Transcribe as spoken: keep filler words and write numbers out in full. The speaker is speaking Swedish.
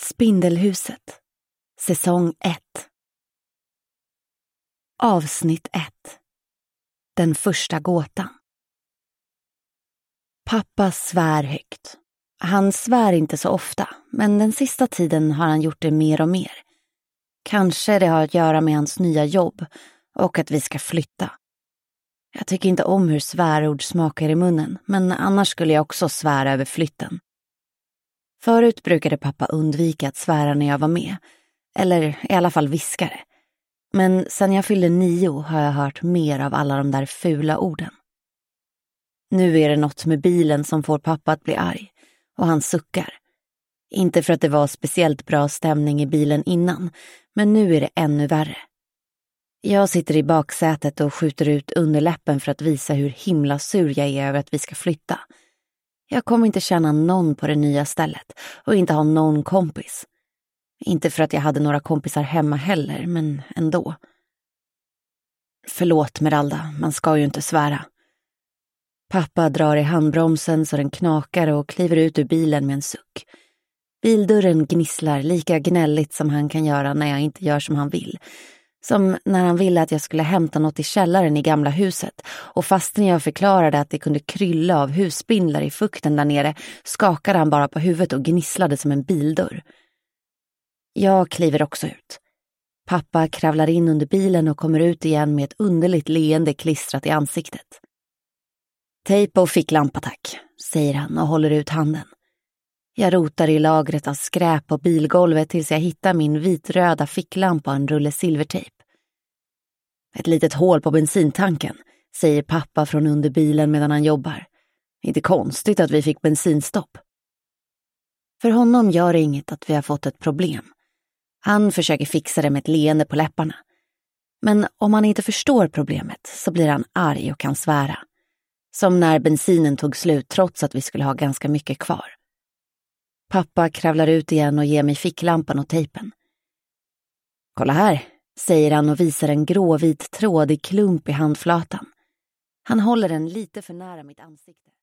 Spindelhuset. Säsong ett. Avsnitt ett. Den första gåtan. Pappa svär högt. Han svär inte så ofta, men den sista tiden har han gjort det mer och mer. Kanske det har att göra med hans nya jobb och att vi ska flytta. Jag tycker inte om hur svärord smakar i munnen, men annars skulle jag också svära över flytten. Förut brukade pappa undvika att svära när jag var med, eller i alla fall viskare. Men sen jag fyllde nio har jag hört mer av alla de där fula orden. Nu är det något med bilen som får pappa att bli arg, och han suckar. Inte för att det var speciellt bra stämning i bilen innan, men nu är det ännu värre. Jag sitter i baksätet och skjuter ut underläppen för att visa hur himla sur jag är över att vi ska flytta. Jag kommer inte känna någon på det nya stället och inte ha någon kompis. Inte för att jag hade några kompisar hemma heller, men ändå. Förlåt Meralda, man ska ju inte svära. Pappa drar i handbromsen så den knakar och kliver ut ur bilen med en suck. Bildörren gnisslar lika gnälligt som han kan göra när jag inte gör som han vill. Som när han ville att jag skulle hämta något i källaren i gamla huset, och fastän jag förklarade att det kunde krylla av husspindlar i fukten där nere skakade han bara på huvudet och gnisslade som en bildörr. Jag kliver också ut. Pappa kravlar in under bilen och kommer ut igen med ett underligt leende klistrat i ansiktet. Tejp och ficklampa tack, säger han och håller ut handen. Jag rotar i lagret av skräp på bilgolvet tills jag hittar min vitröda ficklampa och en rulle silvertejp. Ett litet hål på bensintanken, säger pappa från under bilen medan han jobbar. Inte konstigt att vi fick bensinstopp. För honom gör det inget att vi har fått ett problem. Han försöker fixa det med ett leende på läpparna. Men om han inte förstår problemet så blir han arg och kan svära. Som när bensinen tog slut trots att vi skulle ha ganska mycket kvar. Pappa kravlar ut igen och ger mig ficklampan och tejpen. Kolla här, säger han och visar en gråvit trådig klump i handflatan. Han håller den lite för nära mitt ansikte.